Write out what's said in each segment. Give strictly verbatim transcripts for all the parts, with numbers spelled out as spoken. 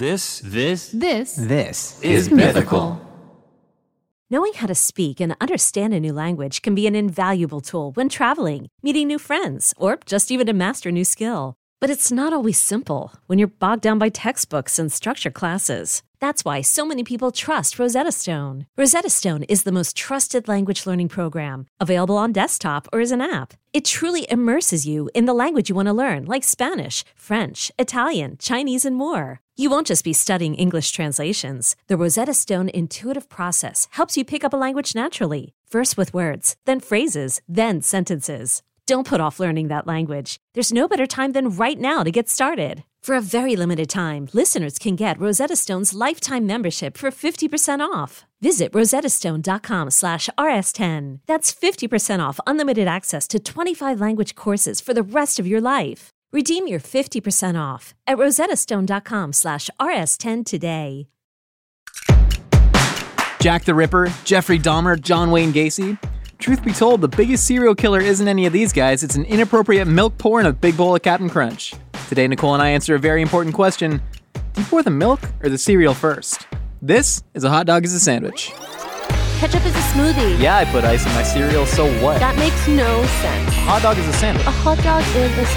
This, this, This, This is Mythical. Knowing how to speak and understand a new language can be an invaluable tool when traveling, meeting new friends, or just even to master a new skill. But it's not always simple when you're bogged down by textbooks and structured classes. That's why so many people trust Rosetta Stone. Rosetta Stone is the most trusted language learning program, available on desktop or as an app. It truly immerses you in the language you want to learn, like Spanish, French, Italian, Chinese, and more. You won't just be studying English translations. The Rosetta Stone intuitive process helps you pick up a language naturally, first with words, then phrases, then sentences. Don't put off learning that language. There's no better time than right now to get started. For a very limited time, listeners can get Rosetta Stone's lifetime membership for fifty percent off. Visit rosettastone.com slash rs10. That's fifty percent off unlimited access to twenty-five language courses for the rest of your life. Redeem your fifty percent off at rosettastone.com slash rs10 today. Jack the Ripper, Jeffrey Dahmer, John Wayne Gacy. Truth be told, the biggest serial killer isn't any of these guys. It's an inappropriate milk pour in a big bowl of Captain Crunch. Today, Nicole and I answer a very important question. Do you pour the milk or the cereal first? This is A Hot Dog is a Sandwich. Ketchup is a smoothie. Yeah, I put ice in my cereal, so what? That makes no sense. A hot dog is a sandwich. A hot dog is a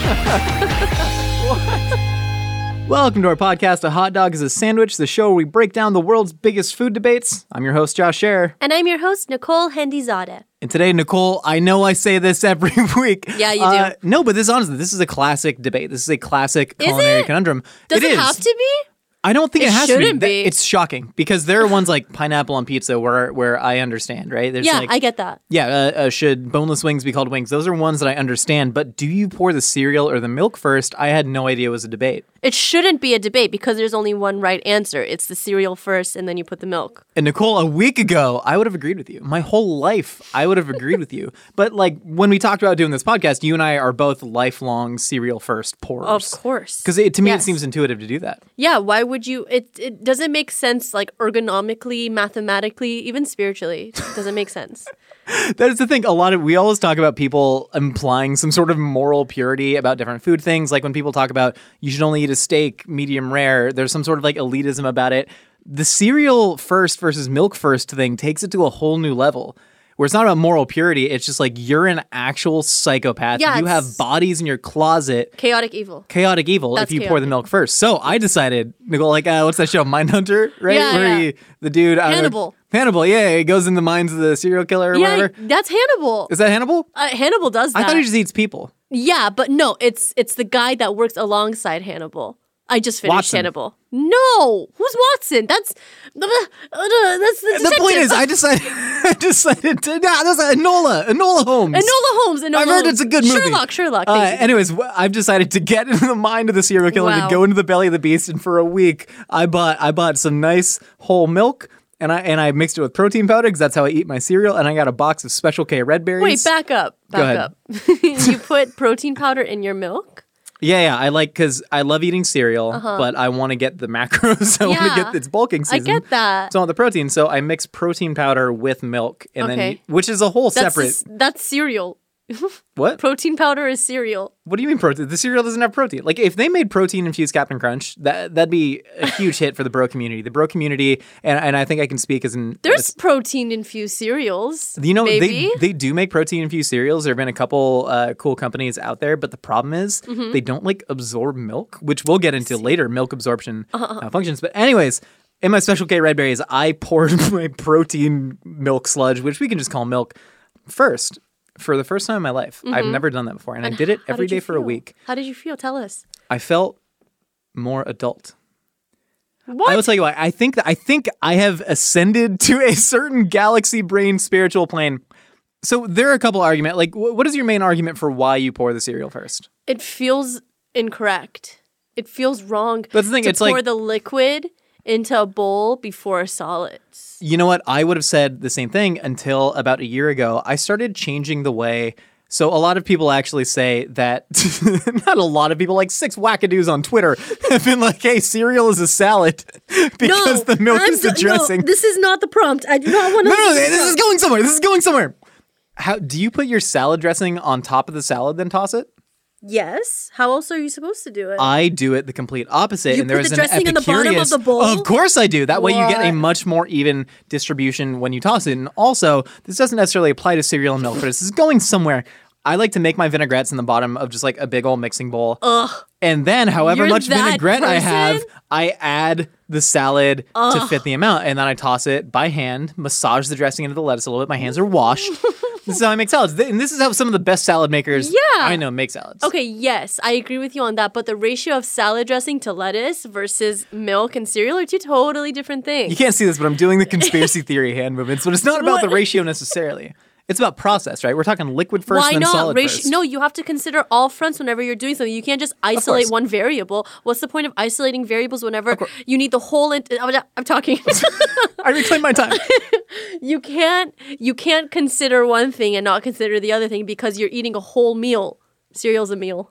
sandwich. What? Welcome to our podcast, A Hot Dog is a Sandwich, the show where we break down the world's biggest food debates. I'm your host, Josh Scherer. And I'm your host, Nicole Hendizadeh. And today, Nicole, I know I say this every week. Yeah, you uh, do. No, but this honestly, this is a classic debate. This is a classic Is culinary it? conundrum. Does it, is. have to be? I don't think it, It has to shouldn't be. be. It's shocking because there are ones like pineapple on pizza where where I understand, right? There's Yeah, like, I get that. Yeah, uh, uh, should boneless wings be called wings? Those are ones that I understand. But do you pour the cereal or the milk first? I had no idea it was a debate. It shouldn't be a debate because there's only one right answer. It's the cereal first and then you put the milk. And Nicole, a week ago, I would have agreed with you. My whole life, I would have agreed with you. But like when we talked about doing this podcast, you and I are both lifelong cereal first pourers. Of course. Because to me, Yes. it seems intuitive to do that. Yeah, why would you? It it doesn't make sense, like ergonomically, mathematically, even spiritually. It doesn't make sense. That is the thing. A lot of we always talk about people implying some sort of moral purity about different food things. Like when people talk about you should only eat a steak medium rare, there's some sort of like elitism about it. The cereal first versus milk first thing takes it to a whole new level. Where it's not about moral purity, it's just like you're an actual psychopath. Yeah, you it's- have bodies in your closet. Chaotic evil. Chaotic evil That's if you pour the chaotic. milk first. So I decided, Nicole, like, uh, what's that show, Mindhunter, right? Yeah, Where yeah. He, the dude... I don't know- Hannibal. Hannibal, yeah. He goes in the minds of the serial killer or Yeah, whatever. that's Hannibal. Is that Hannibal? Uh, Hannibal does that. I thought he just eats people. Yeah, but no, it's it's the guy that works alongside Hannibal. I just finished Watson. Hannibal. No, who's Watson? That's uh, uh, that's the The point detective. is, I decided, I decided to... Nah, that's Enola. Enola Holmes. Enola Holmes. Enola I've heard Holmes. it's a good movie. Sherlock. Sherlock. Uh, Thank you. anyways, wh- I've decided to get into the mind of the serial killer, Wow. to go into the belly of the beast, and for a week, I bought I bought some nice whole milk, and I and I mixed it with protein powder because that's how I eat my cereal, and I got a box of Special K red berries. Wait, back up. Go Back ahead. up. You put protein powder in your milk? Yeah, yeah, I like because I love eating cereal, but I want to get the macros. I want to Uh-huh. Yeah. get its bulking I season. get that. So I want the protein, so I mix protein powder with milk, and Okay. then which is a whole That's separate. s- that's cereal. What? Protein powder is cereal. What do you mean protein? The cereal doesn't have protein. Like if they made protein infused Captain Crunch, that that'd be a huge hit for the bro community. The bro community, and and I think I can speak as an There's protein infused cereals. You know, maybe. they they do make protein infused cereals. There have been a couple uh, cool companies out there, but the problem is Mm-hmm. they don't like absorb milk, which we'll get into later. Milk absorption Uh-huh. uh, functions, but anyways. In my Special K red berries, I poured my protein milk sludge, which we can just call milk, first for the first time in my life. I've never done that before, and, I did it Mm-hmm. How every did you day for a feel? week. How did you feel? Tell us. I felt more adult. What? I will tell you why. I think that I think I have ascended to a certain galaxy brain spiritual plane. So there are a couple arguments. Like, wh- what is your main argument for why you pour the cereal first? It feels incorrect. It feels wrong. That's the thing, To it's pour like- the liquid into a bowl before solids. You know what? I would have said the same thing until about a year ago. I started changing the way. So a lot of people actually say that, not a lot of people, like six wackadoos on Twitter have been like, hey, cereal is a salad because the milk I'm is the so- dressing. No, this is not the prompt. I do not want to. No, no, this is going somewhere. This is going somewhere. How do you put your salad dressing on top of the salad, then toss it? Yes. How else are you supposed to do it? I do it the complete opposite. You and there put is the an dressing in the bottom of Epicurious- the bowl? Of course I do. That way you get a What? much more even distribution when you toss it. And also, this doesn't necessarily apply to cereal and milk, but this is going somewhere. I like to make my vinaigrettes in the bottom of just like a big old mixing bowl. Ugh. And then, however You're much that vinaigrette I have, person? I add the salad to fit the amount. And then I toss it by hand, massage the dressing into the lettuce a little bit. My hands are washed. This is how I make salads. Th- And this is how some of the best salad makers Yeah. I know make salads. Okay, yes, I agree with you on that. But the ratio of salad dressing to lettuce versus milk and cereal are two totally different things. You can't see this, but I'm doing the conspiracy theory hand movements. But it's not about the What? ratio necessarily. It's about process, right? We're talking liquid first Why and then not? solid Ratio- first. No, you have to consider all fronts whenever you're doing something. You can't just isolate course. one variable. What's the point of isolating variables whenever you need the whole? Int- I'm, I'm talking. I reclaim my time. you can't. You can't consider one thing and not consider the other thing because you're eating a whole meal. Cereal's a meal.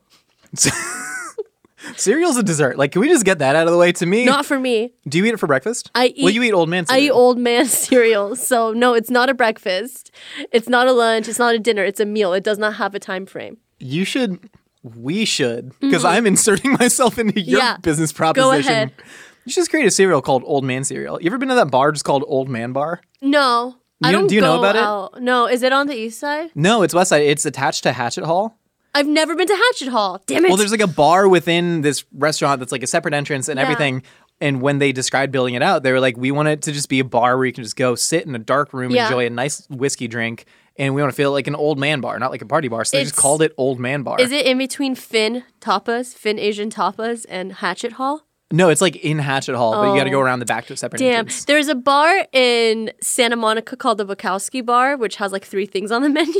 Cereal's a dessert. Like, can we just get that out of the way? To me, Not for me. do you eat it for breakfast? I eat. Well, you eat old man I eat cereal. old man cereal. So no, it's not a breakfast. It's not a lunch. It's not a dinner. It's a meal. It does not have a time frame. You should. We should. Because I'm inserting myself into your Mm-hmm. Yeah. business proposition. ahead. You should just create a cereal called Old Man Cereal. You ever been to that bar just called Old Man Bar? No, I You don't- don't. do you know go about it? out. No, is it on the east side? No, it's West Side. It's attached to Hatchet Hall. I've never been to Hatchet Hall. Damn it. Well, there's like a bar within this restaurant that's like a separate entrance and Yeah. everything. And when they described building it out, they were like, we want it to just be a bar where you can just go sit in a dark room Yeah. and enjoy a nice whiskey drink. And we want to feel like an old man bar, not like a party bar. So they just It's- called it Old Man Bar. Is it in between Finn Tapas, Finn Asian Tapas, and Hatchet Hall? No, it's like in Hatchet Hall, but you got to Oh. go around the back to a separate Damn. entrance. There's a bar in Santa Monica called the Bukowski Bar, which has like three things on the menu.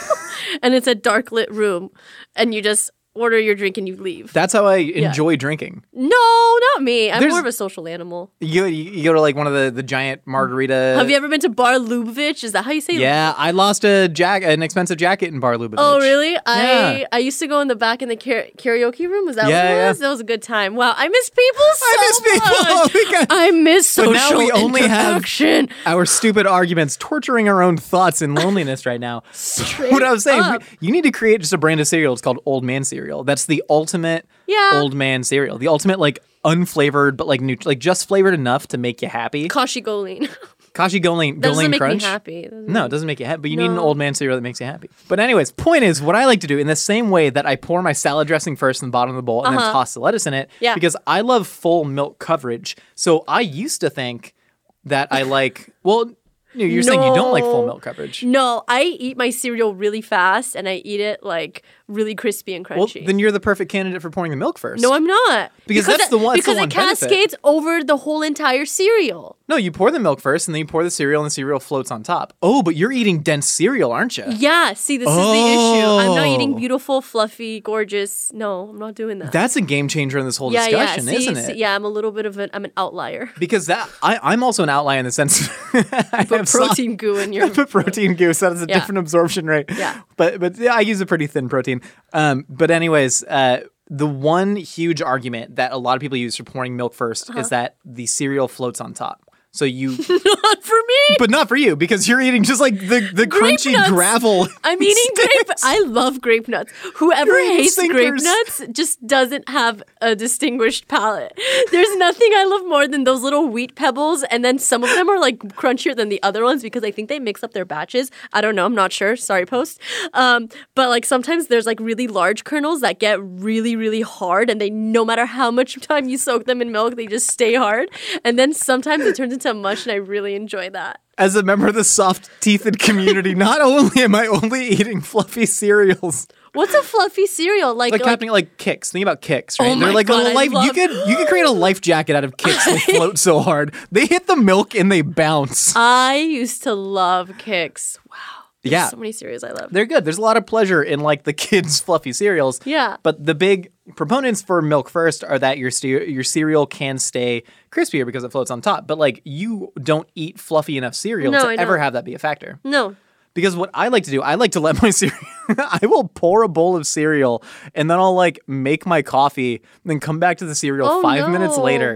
and it's a dark lit room. And you just order your drink and you leave. That's how I enjoy drinking. No, not me. I'm There's- more of a social animal. You, you you go to like one of the, the giant margarita. Have you ever been to Bar Lubavitch? Is that how you say it? Yeah, I lost a jack an expensive jacket in Bar Lubavitch. Oh, really? I Yeah. I used to go in the back in the kara- karaoke room. Was that Yeah, what it yeah. was? That was a good time. Wow, I miss people so I miss people. much. We got- I miss But social now we only have- interaction. Our stupid arguments, torturing our own thoughts in loneliness right now. Straight What I was saying, up. we- you need to create just a brand of cereal. It's called Old Man Cereal. That's the ultimate Yeah. old man cereal. The ultimate like unflavored, but like new, like just flavored enough to make you happy. Kashi Goleen. Kashi Goling, That doesn't Goling make Crunch. me happy. It doesn't No, it make- doesn't make you happy. But you need an No. old man cereal that makes you happy. But anyways, point is, what I like to do in the same way that I pour my salad dressing first in the bottom of the bowl and then Uh-huh. toss the lettuce in it, Yeah. because I love full milk coverage. So I used to think that I like, well, you- you're saying you don't like full No. milk coverage. No, I eat my cereal really fast and I eat it like really crispy and Well, crunchy. then you're the perfect candidate for pouring the milk first. no, I'm not. Because that's it, the one- that's the Because one it benefit. cascades over the whole entire cereal. No, you pour the milk first, and then you pour the cereal, and the cereal floats on top. Oh, but you're eating dense cereal, aren't you? Yeah, see, this is the issue. I'm not eating Oh. beautiful, fluffy, gorgeous. No, I'm not doing that. That's a game changer in this whole yeah, yeah. discussion, See, isn't see- it? yeah, I'm a little bit of an I'm an outlier. Because that I, I'm also an outlier in the sense I Put have some- protein goo in your. put protein goose. That is a Yeah. different absorption rate. Yeah. But but yeah, I use a pretty thin protein. Um, but anyways, uh, the one huge argument that a lot of people use for pouring milk 1st Uh-huh. is that the cereal floats on top. So you, Not for me. but not for you because you're eating just like the the Grape crunchy nuts. gravel. I'm eating grape. sticks. I love grape nuts. Whoever You're eating hates grape sinkers. nuts just doesn't have a distinguished palate. There's nothing I love more than those little wheat pebbles, and then some of them are like crunchier than the other ones because I think they mix up their batches. I don't know. I'm not sure. Sorry, Post. Um, but like sometimes there's like really large kernels that get really, really hard, and they no matter how much time you soak them in milk, they just stay hard. And then sometimes it turns into mush, and I really enjoy that. As a member of the soft-teethed community, not only am I only eating fluffy cereals, What's a fluffy cereal like? like, like happening like Kicks. Think about Kicks, right? Oh They're my like a God, little I life. You love- could you could create a life jacket out of Kicks. They float so hard. They hit the milk and they bounce. I used to love Kix. Wow. There's Yeah. so many cereals I love. They're good. There's a lot of pleasure in like the kids' fluffy cereals. Yeah. But the big proponents for milk first are that your ste- your cereal can stay crispier because it floats on top. But like you don't eat fluffy enough cereal No, to I ever don't. have that be a factor. No. Because what I like to do, I like to let my cereal. I will pour a bowl of cereal and then I'll like make my coffee, and then come back to the cereal Oh, five minutes no. later.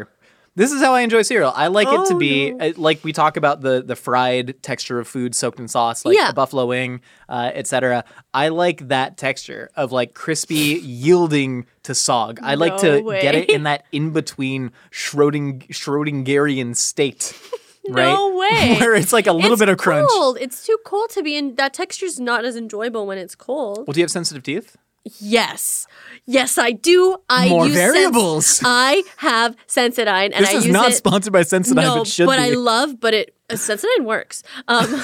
This is how I enjoy cereal. I like Oh, it to be no. uh, like we talk about the the fried texture of food soaked in sauce, like Yeah. a buffalo wing, uh, et cetera. I like that texture of like crispy yielding to sog. I like No to way. get it in that in between Schroding- Schrodingerian state. Right? No way. Where it's like a little It's bit of crunch. cold. It's too cold to be in. That texture's not as enjoyable when it's cold. Well, do you have sensitive teeth? Yes. Yes, I do. I More use variables. Sens- I have Sensodyne, and This I is use not it. sponsored by Sensodyne, no, but should but be. I love. But it uh, Sensodyne works. Um,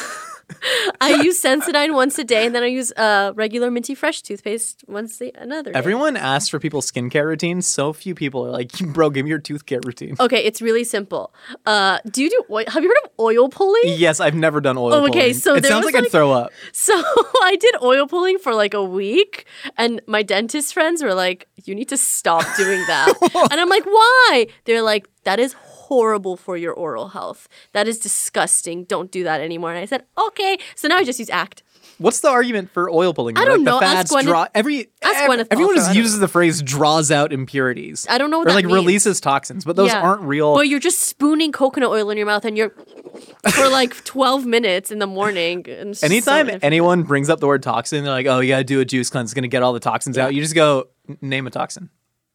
I use Sensodyne once a day, and then I use uh, regular Minty Fresh toothpaste once a, another day. Everyone asks for people's skincare routines. So few people are like, bro, give me your tooth care routine. Okay, it's really simple. Uh, do you do oil? Have you heard of oil pulling? Yes, I've never done oil Oh, okay, pulling. so it there sounds was, like I'd like- throw up. So I did oil pulling for like a week, and my dentist friends were like, "You need to stop doing that." And I'm like, "Why?" They're like, "That is horrible for your oral health. That is disgusting. Don't do that anymore." And I said, "Okay." So now I just use Act. What's the argument for oil pulling? I Like don't the know. Ask fats Gwyneth- draw every ask ev- Gwyneth everyone Paltrow. just I don't uses the phrase draws out impurities. I don't know what or that like means. releases toxins, but those Yeah. aren't real. But you're just spooning coconut oil in your mouth, and you're for like twelve minutes in the morning. And it's just Anytime so inefficient. anyone brings up the word toxin, they're like, "Oh, you gotta do a juice cleanse. It's gonna get all the toxins out." You just go "N- name a toxin.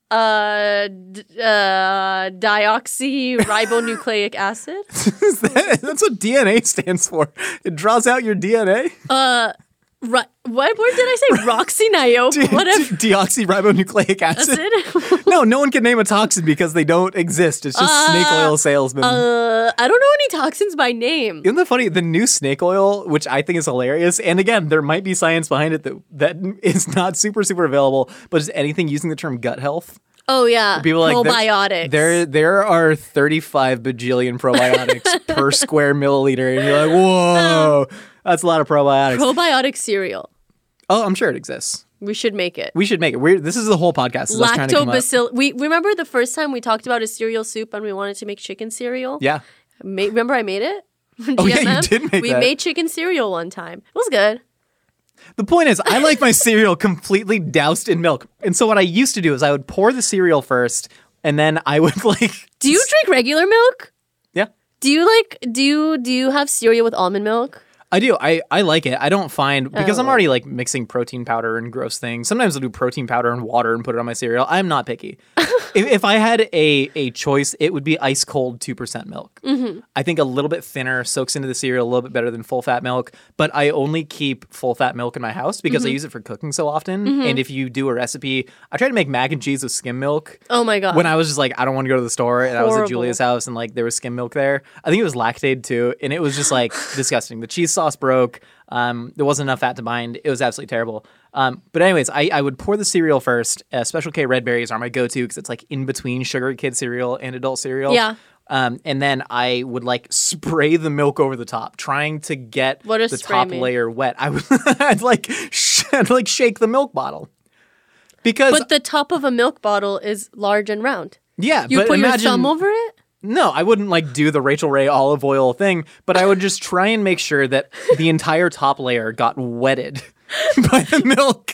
uh, d- uh, deoxyribonucleic acid. Is that- That's what D N A stands for. It draws out your D N A. Uh, Ri- what word did I say? Roxyniope. Whatever. Deoxyribonucleic acid. Acid. No, no one can name a toxin because they don't exist. It's just snake oil salesmen. Uh, I don't know any toxins by name. Isn't that funny? The new snake oil, which I think is hilarious, and again, there might be science behind it that that is not super super available, but is anything using the term gut health. Oh yeah, People are like there- probiotics. There, there are thirty-five bajillion probiotics per square milliliter, and you're like, whoa, that's a lot of probiotics. Probiotic cereal. Oh, I'm sure it exists. We should make it. We should make it. We're, this is the whole podcast. Is us trying to come up- Lactobacillus. We remember the first time we talked about a cereal soup and we wanted to make chicken cereal. Yeah. Ma- remember I made it? Oh, yeah, you G M M? did make we that. made chicken cereal one time. It was good. The point is, I like my cereal completely doused in milk. And so what I used to do is I would pour the cereal first, and then I would like. Do you drink regular milk? Yeah, Do you like? Do you do you have cereal with almond milk? I do. I, I like it. I don't find because I'm Oh. already like mixing protein powder and gross things. Sometimes I'll do protein powder and water and put it on my cereal. I'm not picky. if, if I had a a choice, it would be ice cold two percent milk. Mm-hmm. I think a little bit thinner soaks into the cereal a little bit better than full fat milk. But I only keep full fat milk in my house because Mm-hmm. I use it for cooking so often. And if you do a recipe, I try to make mac and cheese with skim milk. Oh my god. When I was just like, I don't want to go to the store, and I was at Horrible. Julia's house, and like there was skim milk there. I think it was Lactaid too, and it was just like disgusting. The cheese sauce broke. Um, there wasn't enough fat to bind. It was absolutely terrible. Um, but anyways, I, I would pour the cereal first. Uh, Special K red berries are my go-to because it's like in between sugar kid cereal and adult cereal. Yeah. Um, and then I would like spray the milk over the top, trying to get What does the spray top mean? layer wet. I would I'd like sh- I'd like shake the milk bottle because But the top of a milk bottle is large and round. yeah, You but put imagine, your thumb over it? No, I wouldn't like do the Rachel Ray olive oil thing, but I would just try and make sure that the entire top layer got wetted by the milk.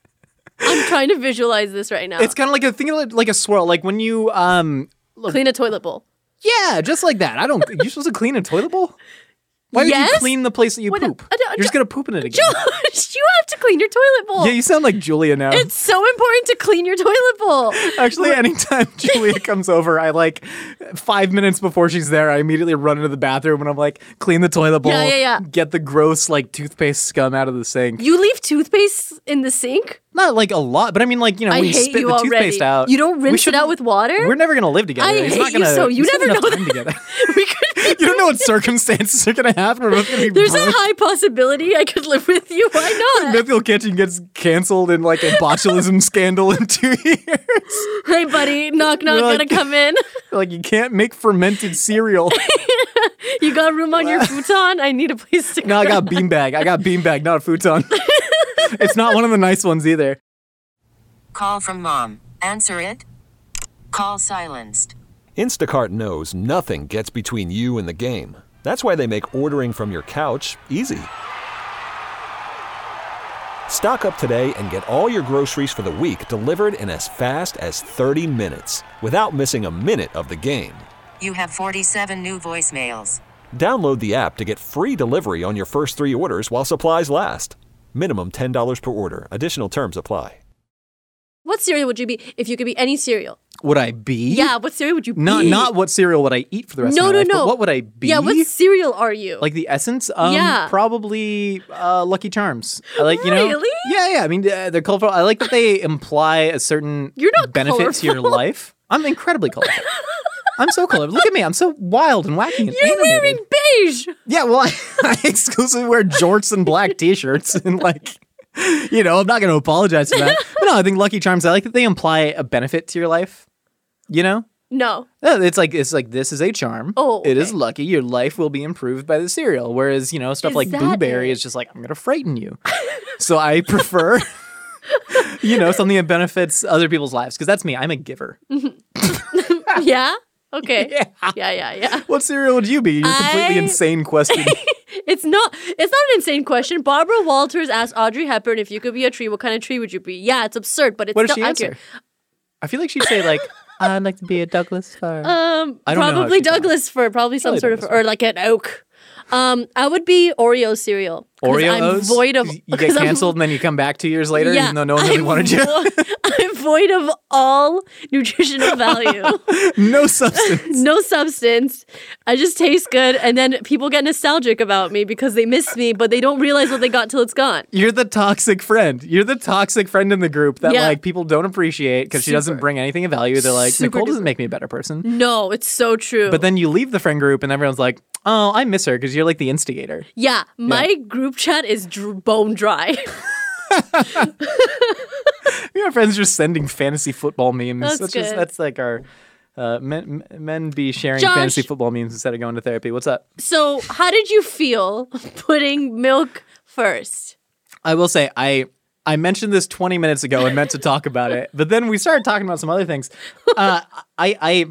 I'm trying to visualize this right now. It's kind of like a thing of like a swirl, like when you um Clean a toilet bowl. yeah, just like that. I don't. You're supposed to clean a toilet bowl. Why would you Yes? clean the place that you What- poop? I don't- You're just gonna poop in it again. Josh, you have to clean your toilet bowl. Yeah, you sound like Julia now. It's so important to clean your toilet bowl. Actually, anytime Julia comes over, I like five minutes before she's there, I immediately run into the bathroom and I'm like, clean the toilet bowl. Yeah, yeah, yeah. Get the gross like toothpaste scum out of the sink. You leave toothpaste in the sink? Not like a lot, but I mean, like, you know, I when you hate spit you the already. toothpaste out. You don't we rinse it out shouldn't- with water? We're never gonna live together. I He's hate not gonna, you so. You we spend never enough know time that. together. we could You don't know what circumstances are gonna happen. We're both gonna be There's a broke. high possibility I could live with you. Why not? Mythical Kitchen gets canceled in like a botulism scandal in two years. Hey, buddy, knock knock, We're gotta like- come in. Like you can't make fermented cereal. You got room on your futon? I need a place to No, I go. got beanbag. I got beanbag, not a futon. It's not one of the nice ones either. Call from mom. Answer it. Call silenced. Instacart knows nothing gets between you and the game. That's why they make ordering from your couch easy. Stock up today and get all your groceries for the week delivered in as fast as thirty minutes without missing a minute of the game. You have forty-seven new voicemails. Download the app to get free delivery on your first three orders while supplies last. Minimum ten dollars per order. Additional terms apply. What cereal would you be if you could be any cereal? Would I be? Yeah, what cereal would you be? Not not what cereal would I eat for the rest no, of my no, life, no. but what would I be? Yeah, what cereal are you? Like the essence? Um, Yeah. Probably uh, Lucky Charms. I like, you know. Really? Yeah, yeah. I mean, uh, they're colorful. I like that they imply a certain You're not benefit to your colorful. life. I'm incredibly colorful. I'm so colorful. Look at me. I'm so wild and wacky and You're animated. wearing beige. Yeah, well, I, I exclusively wear jorts and black t-shirts and like, you know, I'm not going to apologize for that. But no, I think Lucky Charms, I like that they imply a benefit to your life, you know? No. No, it's like it's like this is a charm. Oh, It is okay. lucky. Your life will be improved by the cereal. Whereas, you know, stuff Is like that Blueberry it? is just like, I'm going to frighten you. So I prefer, you know, something that benefits other people's lives. Because that's me. I'm a giver. Yeah? Okay. Yeah. Yeah, yeah, yeah. What cereal would you be? You're a completely I- insane question. It's not it's not an insane question. Barbara Walters asked Audrey Hepburn if you could be a tree, what kind of tree would you be? Yeah, it's absurd, but it's What did still she accurate. answer? I feel like she'd say like, I'd like to be a Douglas fir. Um I don't know how probably she talks. Douglas fir, probably some Probably sort of Douglas fir. or like an oak. Um I would be Oreo cereal. 'cause I'm Oreos? void of You get 'cause I'm- canceled and then you come back two years later Yeah, even though no one really I'm wanted you. vo- I'm void of all nutritional value. No substance. No substance. I just taste good, and then people get nostalgic about me because they miss me, but they don't realize what they got till it's gone. You're the toxic friend. You're the toxic friend in the group that Yeah. like people don't appreciate because she doesn't Super. bring anything of value. They're like, Super Nicole doesn't duper. make me a better person. No, it's so true. But then you leave the friend group and everyone's like, oh, I miss her because you're like the instigator. yeah, my group chat is dr- bone dry. Your friends just sending fantasy football memes. That's That's just good. that's like our uh, men men be sharing Josh. fantasy football memes instead of going to therapy. What's up? So, how did you feel putting milk first? I will say I I mentioned this twenty minutes ago and meant to talk about it, but then we started talking about some other things. Uh, I I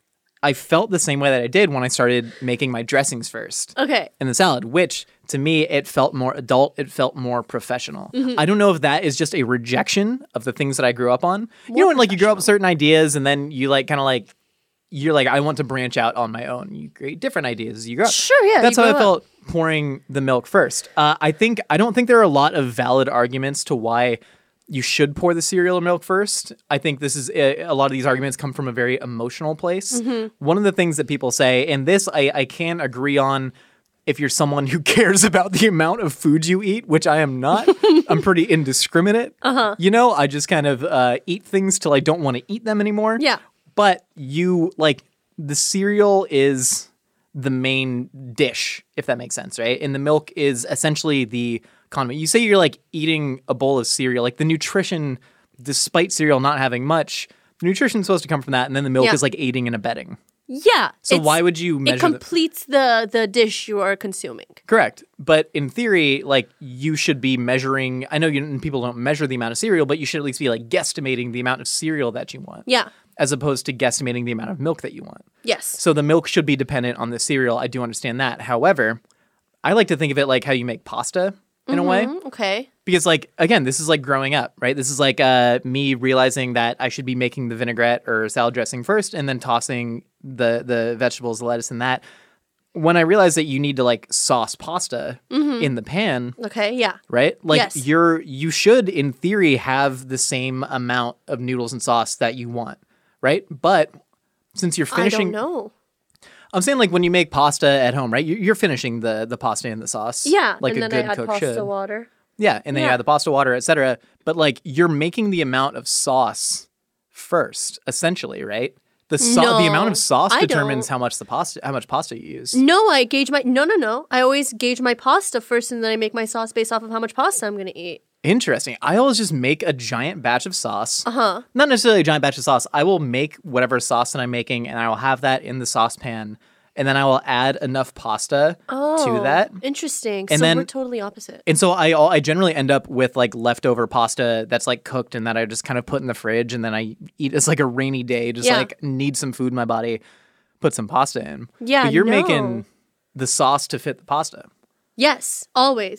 I felt the same way that I did when I started making my dressings first Okay. in the salad, which to me it felt more adult, it felt more professional. Mm-hmm. I don't know if that is just a rejection of the things that I grew up on. you know, when like you grow up with certain ideas and then you like kind of like you're like I want to branch out on my own. You create different ideas as you grow up. Sure, yeah, That's you how I grow felt pouring the milk first. Uh, I think I don't think there are a lot of valid arguments to why you should pour the cereal or milk first. I think this is a, a lot of these arguments come from a very emotional place. Mm-hmm. One of the things that people say, and this I, I can agree on if you're someone who cares about the amount of food you eat, which I am not. I'm pretty indiscriminate. Uh-huh. You know, I just kind of uh, eat things till I don't want to eat them anymore. Yeah. But you, like, the cereal is the main dish, if that makes sense, right? And the milk is essentially the condiment. You say you're like eating a bowl of cereal, like the nutrition, despite cereal not having much, the nutrition's supposed to come from that, and then the milk Yeah. is like aiding and abetting. Yeah. So it's- why would you It measure the- completes the the dish you are consuming. Correct. But in theory, like you should be measuring, I know you, people don't measure the amount of cereal, but you should at least be like guesstimating the amount of cereal that you want. Yeah. As opposed to guesstimating the amount of milk that you want. Yes. So the milk should be dependent on the cereal. I do understand that. However, I like to think of it like how you make pasta in a way. Mm, okay. Because, like, again, this is like growing up, right? This is like uh, me realizing that I should be making the vinaigrette or salad dressing first and then tossing the the vegetables, the lettuce, and that. When I realized that you need to like sauce pasta in the pan, Okay. Yeah. right? Like Yes. you're you should in theory have the same amount of noodles and sauce that you want, right? But since you're finishing, I don't know. I'm saying like when you make pasta at home, right? You- You're finishing the the pasta and the sauce, Yeah. like and a then good I add cook pasta should. water. Yeah, and then you Yeah. add the pasta water, et cetera. But like you're making the amount of sauce first, essentially, right? The sau- the amount No, of sauce I determines don't. how much the pasta how much pasta you use. No, I gauge my no no no. I always gauge my pasta first and then I make my sauce based off of how much pasta I'm gonna eat. Interesting. I always just make a giant batch of sauce. Uh-huh. Not necessarily a giant batch of sauce. I will make whatever sauce that I'm making and I will have that in the saucepan. And then I will add enough pasta Oh, to that. Interesting. And so then- we're totally opposite. And so I I generally end up with like leftover pasta that's like cooked and that I just kind of put in the fridge and then I eat as like a rainy day, just Yeah. like need some food in my body, put some pasta in. Yeah, But you're no. making the sauce to fit the pasta. Yes, always.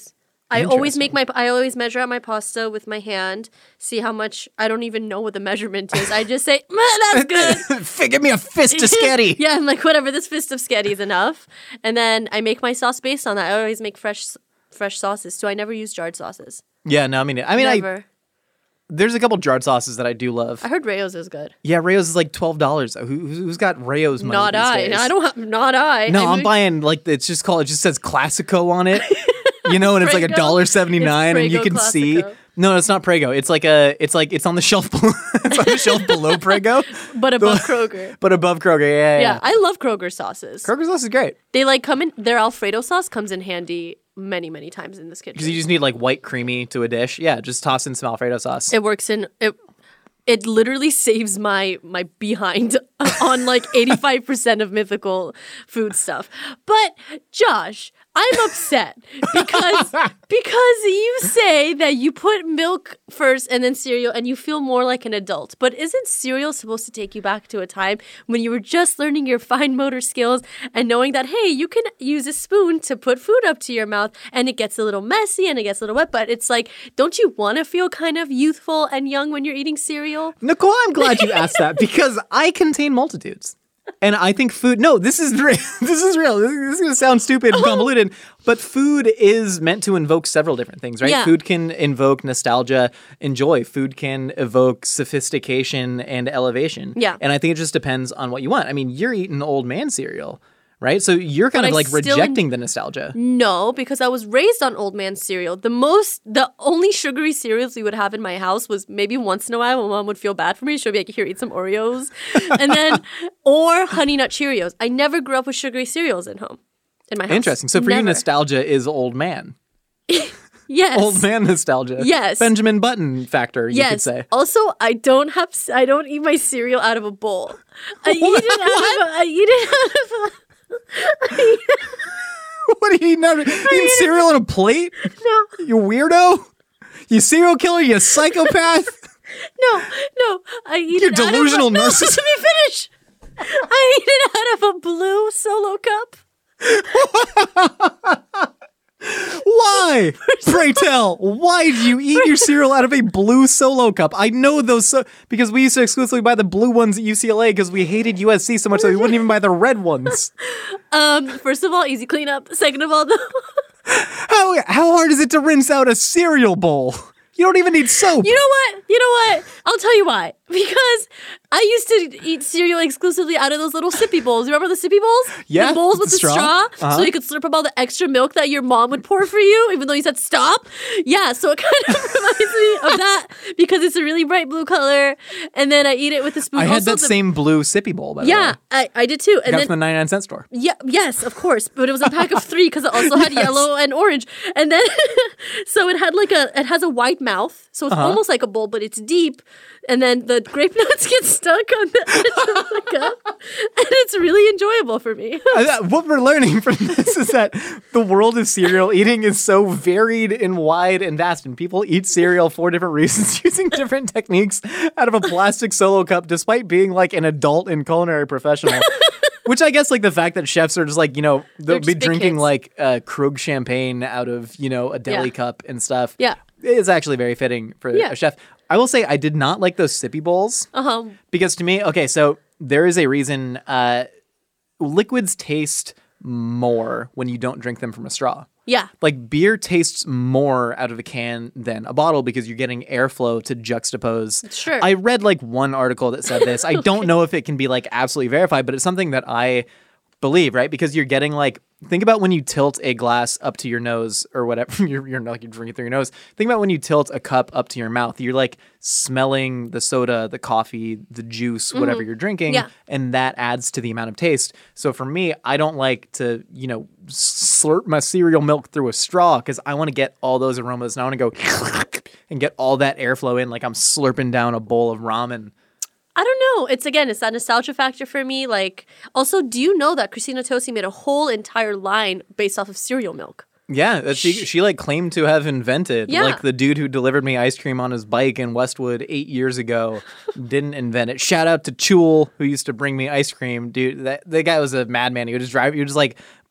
I always make Interesting. my I always measure out my pasta with my hand, see how much. I don't even know what the measurement is. I just say, "Meh, that's good." Give me a fist of sketty. Yeah, I'm like, whatever, this fist of sketty is enough. And then I make my sauce based on that. I always make fresh fresh sauces, so I never use jarred sauces. Yeah, no, I mean, I mean, I, Never. there's a couple jarred sauces that I do love. I heard Rayo's is good. Yeah, Rayo's is like twelve dollars. Who, who's got Rayo's money Not these I. days? No, I don't have. Not I. No, I I'm mean- buying like it's just called. It just says Classico on it. You know, and it's like a Prego? dollar seventy nine, and you Prego can see. Classico. No, it's not Prego. It's like a. It's like it's on the shelf. Below, it's on the shelf below Prego, but above Kroger. but above Kroger. Yeah, yeah. Yeah, yeah. I love Kroger sauces. Kroger sauce is great They like come in. Their Alfredo sauce comes in handy many, many times in this kitchen. because you just need like white creamy to a dish. Yeah, just toss in some Alfredo sauce. It works in it. It literally saves my my behind on like eighty-five percent of mythical food stuff. But Josh, I'm upset because because you say that you put milk first and then cereal and you feel more like an adult. But isn't cereal supposed to take you back to a time when you were just learning your fine motor skills and knowing that, hey, you can use a spoon to put food up to your mouth and it gets a little messy and it gets a little wet, but it's like, don't you want to feel kind of youthful and young when you're eating cereal? Nicole, I'm glad you asked that because I contain multitudes. And I think food, no, this is real. This is real. This is going to sound stupid and convoluted, but food is meant to invoke several different things, right? Yeah. Food can invoke nostalgia and joy. Food can evoke sophistication and elevation. Yeah. And I think it just depends on what you want. I mean, you're eating old man cereal, right? So you're kind But of I like still- rejecting the nostalgia. No, because I was raised on old man cereal. The most, the only sugary cereals we would have in my house was maybe once in a while when mom would feel bad for me. She'd be like, here, eat some Oreos. And then, or Honey Nut Cheerios. I never grew up with sugary cereals at home, in my house. Interesting. So for you, Never. nostalgia is old man. Yes. Old man nostalgia. Yes. Benjamin Button factor, you yes. could say. Also, I don't have, I don't eat my cereal out of a bowl. I eat it out of a, I eat it out of a, What are you eating? out of- Eating cereal on a plate? no. You weirdo? You serial killer? You psychopath? No, no, I eat You it out delusional of a, no, narcissist. Let me finish. I eat it out of a blue Solo cup. Why? Pray tell. Why do you eat your cereal out of a blue Solo cup? I know those so- because we used to exclusively buy the blue ones at U C L A because we hated U S C so much that we wouldn't even buy the red ones. Um, first of all, easy cleanup. Second of all, though, How how hard is it to rinse out a cereal bowl? You don't even need soap. you know what? You know what? I'll tell you why. Because I used to eat cereal exclusively out of those little sippy bowls. You remember the sippy bowls? Yeah, The bowls with with the the straw. straw, Uh-huh. so you could slurp up all the extra milk that your mom would pour for you, even though you said stop. Yeah, so it kind of reminds me of that because it's a really bright blue color, and then I eat it with a spoon. I had Also, that the- same blue sippy bowl, by the Yeah, way. I, I did too. And Got then from the ninety-nine cent store. Yeah, yes, of course. But it was a pack of three because it also had yellow and orange. And then, so it had like a, it has a white mouth. So it's almost like a bowl, but it's deep. And then the grape nuts get stuck on the edge of the cup. And it's really enjoyable for me. Uh, What we're learning from this is that the world of cereal eating is so varied and wide and vast, and people eat cereal for different reasons using different techniques out of a plastic Solo cup, despite being like an adult and culinary professional. Which I guess, like, the fact that chefs are just like, you know, they'll They're be just big drinking kids. like uh, Krug champagne out of, you know, a deli Yeah. cup and stuff. Yeah. Is actually very fitting for Yeah. a chef. I will say I did not like those sippy bowls. Uh-huh. Because to me, okay, so there is a reason uh, liquids taste more when you don't drink them from a straw. Yeah. Like beer tastes more out of a can than a bottle because you're getting airflow to juxtapose. Sure. I read like one article that said this. I don't know if it can be like absolutely verified, but it's something that I believe, right? Because you're getting like, think about when you tilt a glass up to your nose or whatever. You're, you're not like you're drinking through your nose. Think about when you tilt a cup up to your mouth. You're like smelling the soda, the coffee, the juice, whatever you're drinking. Yeah. And that adds to the amount of taste. So for me, I don't like to, you know, slurp my cereal milk through a straw because I want to get all those aromas and I want to go and get all that airflow in like I'm slurping down a bowl of ramen. I don't know. It's again, it's that nostalgia factor for me. Like, also, do you know that Christina Tosi made a whole entire line based off of cereal milk? Yeah, that she she like claimed to have invented. Yeah. Like the dude who delivered me ice cream on his bike in Westwood eight years ago didn't invent it. Shout out to Chul who used to bring me ice cream. Dude, that the guy was a madman. He would just drive. He would just like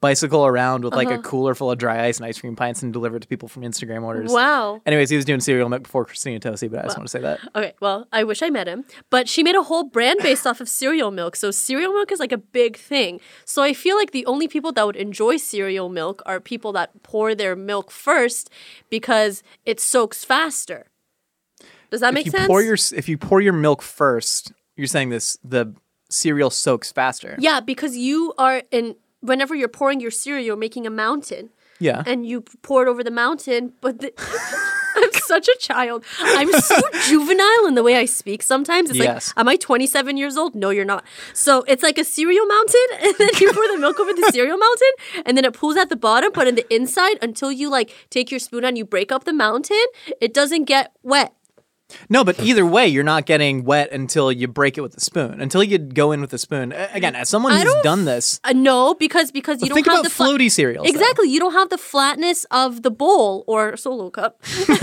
bicycle around with like Uh-huh. a cooler full of dry ice and ice cream pints and deliver it to people from Instagram orders. Wow. Anyways, he was doing cereal milk before Christina Tosi, but I just want to say that. Okay, well, I wish I met him. But she made a whole brand based off of cereal milk. So cereal milk is like a big thing. So I feel like the only people that would enjoy cereal milk are people that pour their milk first because it soaks faster. Does that make if you sense? pour your if you pour your milk first, you're saying this the cereal soaks faster. Yeah, because you are in whenever you're pouring your cereal, you're making a mountain. Yeah. And you pour it over the mountain, but the, I'm such a child. I'm so juvenile in the way I speak sometimes. It's Yes. like, am I twenty-seven years old? No, you're not. So it's like a cereal mountain, and then you pour the milk over the cereal mountain, and then it pools at the bottom, but in the inside, until you like take your spoon and you break up the mountain, it doesn't get wet. No, but either way, you're not getting wet until you break it with a spoon. Until you go in with a spoon. A- Again, as someone I who's don't done this, Uh, no, because because you But don't think have about the fla- floaty cereals, though. Exactly, you don't have the flatness of the bowl or solo cup.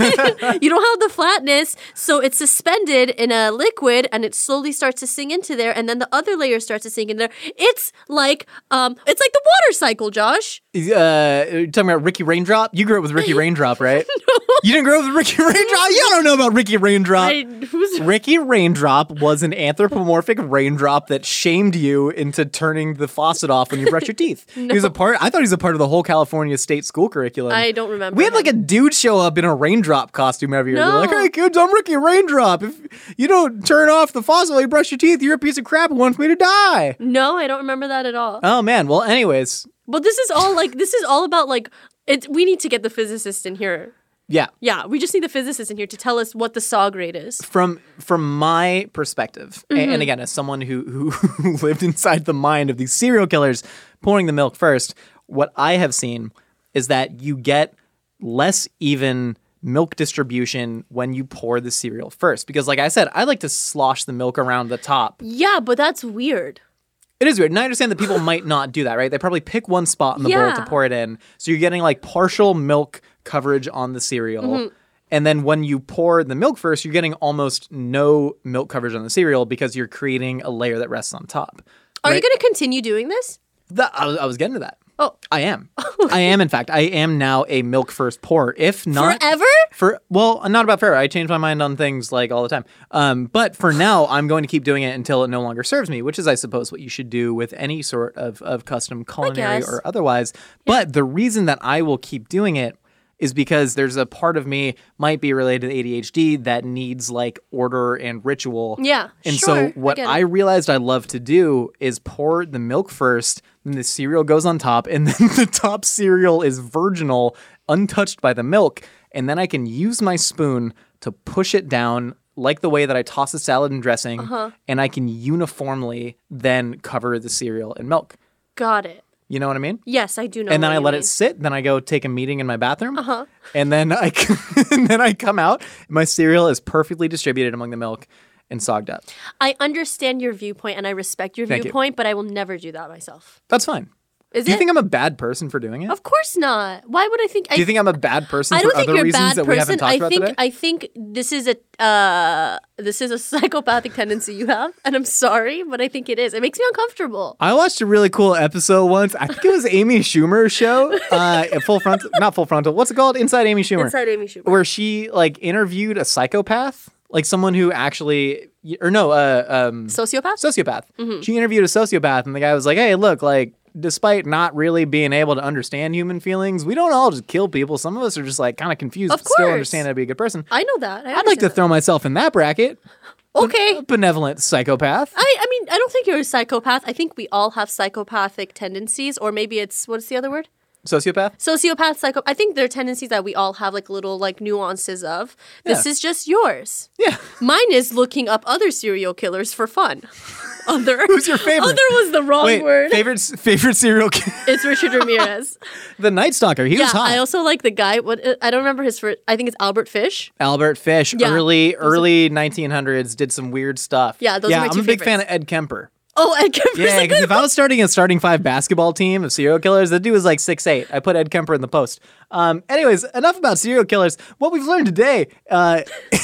You don't have the flatness, so it's suspended in a liquid, and it slowly starts to sink into there, and then the other layer starts to sink in there. It's like um, it's like the water cycle, Josh. uh, you're talking about Ricky Raindrop? You grew up with Ricky Raindrop, right? You didn't grow up with Ricky Raindrop? You don't know about Ricky Raindrop. I, who's Ricky Raindrop was an anthropomorphic raindrop that shamed you into turning the faucet off when you brush your teeth. He was a part. I thought he was a part of the whole California state school curriculum. I don't remember. We had like a him. dude show up in a raindrop costume every year. They're like, No. "Hey kids, I'm Ricky Raindrop. If you don't turn off the faucet while you brush your teeth, you're a piece of crap who wants me to die." No, I don't remember that at all. Oh man. Well, anyways, But this is all like this is all about like it. We need to get the physicist in here. yeah. Yeah, we just need the physicist in here to tell us what the saw grade is. From from my perspective, a- Mm-hmm. and again, as someone who who lived inside the mind of these serial killers, pouring the milk first, what I have seen is that you get less even milk distribution when you pour the cereal first. Because, like I said, I like to slosh the milk around the top. Yeah, but that's weird. It is weird, and I understand that people might not do that, right? They probably pick one spot in the bowl Yeah. to pour it in, so you're getting like partial milk coverage on the cereal. And then when you pour the milk first, you're getting almost no milk coverage on the cereal because you're creating a layer that rests on top. Are you right? going to continue doing this? That, I, was, I was getting to that. Oh. I am. I am, in fact. I am now a milk first pourer. If not Forever? for well, not about forever. I change my mind on things like all the time. Um, but for now, I'm going to keep doing it until it no longer serves me, which is, I suppose, what you should do with any sort of of custom culinary guess. or otherwise. But the reason that I will keep doing it is because there's a part of me, might be related to A D H D, that needs like order and ritual. Yeah, And sure, I so what get it. I realized I love to do is pour the milk first, then the cereal goes on top, and then the top cereal is virginal, untouched by the milk, and then I can use my spoon to push it down like the way that I toss a salad and dressing, Uh-huh. and I can uniformly then cover the cereal in milk. Got it. You know what I mean? Yes, I do know. And then what I you let mean. it sit. Then I go take a meeting in my bathroom. Uh-huh. And then I and then I come out. My cereal is perfectly distributed among the milk and sogged up. I understand your viewpoint and I respect your Thank you. viewpoint, but I will never do that myself. That's fine. Is Do you it? think I'm a bad person for doing it? Of course not. Why would I think? Do you think I'm a bad person I for don't think other you're a reasons bad that we haven't person. talked I about think today? I think this is a uh, this is a psychopathic tendency you have, and I'm sorry, but I think it is. It makes me uncomfortable. I watched a really cool episode once. I think it was Amy Schumer's show. Uh, at full frontal, not full frontal. What's it called? Inside Amy Schumer. Inside Amy Schumer. Where she like interviewed a psychopath, like someone who actually, or no, uh, um, Sociopath? sociopath. She interviewed a sociopath, and the guy was like, "Hey, look, like, despite not really being able to understand human feelings, we don't all just kill people. Some of us are just like kind of confused, Of but still course. understand how to be a good person." I know that. I I'd like to understand throw myself in that bracket. that. Okay. A benevolent psychopath. I, I mean, I don't think you're a psychopath. I think we all have psychopathic tendencies, or maybe it's, what's the other word? Sociopath. Sociopath, psycho. I think there are tendencies that we all have, like little like nuances of. This Yeah. is just yours. Yeah. Mine is looking up other serial killers for fun. Other. Who's your favorite? Other was the wrong Wait, word. favorite favorite serial killer? It's Richard Ramirez. The Night Stalker. He yeah, was hot. I also like the guy. What I don't remember his first. I think it's Albert Fish. Albert Fish, Yeah. early early nineteen hundreds, did some weird stuff. Yeah, those are yeah, my I'm two a big fan favorites. of Ed Kemper. Oh, Ed Kemper's Yeah, a because good if I was starting a starting five basketball team of serial killers, that dude was like six eight. I put Ed Kemper in the post. Um, anyways, enough about serial killers. What we've learned today uh,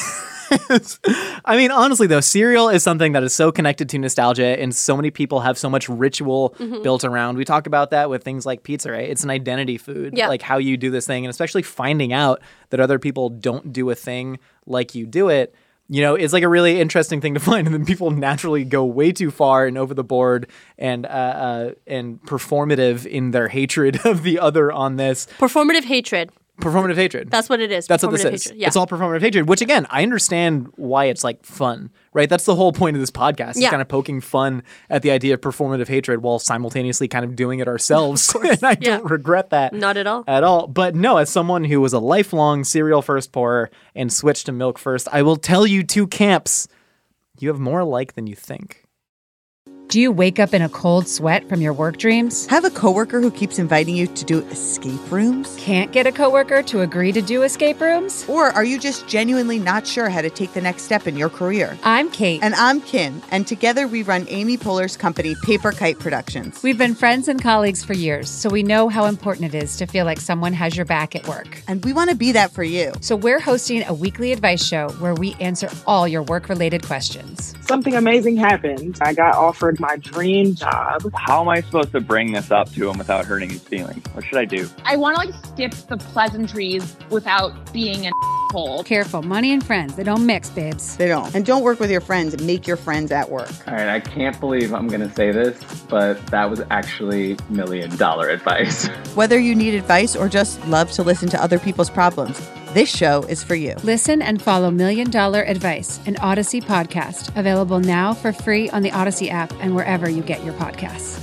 I mean, honestly, though, cereal is something that is so connected to nostalgia, and so many people have so much ritual Mm-hmm. built around. We talk about that with things like pizza, right? It's an identity food, Yeah. like how you do this thing, and especially finding out that other people don't do a thing like you do it. You know, it's like a really interesting thing to find, and then people naturally go way too far and over the board and uh, uh, and performative in their hatred of the other on this. Performative hatred. Performative hatred. That's what it is. That's what this Performative is. hatred. Yeah. It's all performative hatred, which again, I understand why it's like fun, right? That's the whole point of this podcast. It's Yeah. kind of poking fun at the idea of performative hatred while simultaneously kind of doing it ourselves. and I Yeah. don't regret that. Not at all. At all. But no, as someone who was a lifelong cereal first pourer and switched to milk first, I will tell you two camps, you have more alike than you think. Do you wake up in a cold sweat from your work dreams? Have a coworker who keeps inviting you to do escape rooms? Can't get a coworker to agree to do escape rooms? Or are you just genuinely not sure how to take the next step in your career? I'm Kate. And I'm Kim, and together we run Amy Poehler's company, Paper Kite Productions. We've been friends and colleagues for years, so we know how important it is to feel like someone has your back at work. And we want to be that for you. So we're hosting a weekly advice show where we answer all your work-related questions. Something amazing happened. I got offered my dream job. How am I supposed to bring this up to him without hurting his feelings? What should I do? I want to like skip the pleasantries without being an asshole. Careful, money and friends, they don't mix, babes. They don't. And don't work with your friends. Make your friends at work. All right, I can't believe I'm going to say this, but that was actually million dollar advice. Whether you need advice or just love to listen to other people's problems, this show is for you. Listen and follow Million Dollar Advice, an Odyssey podcast, available now for free on the Odyssey app and wherever you get your podcasts.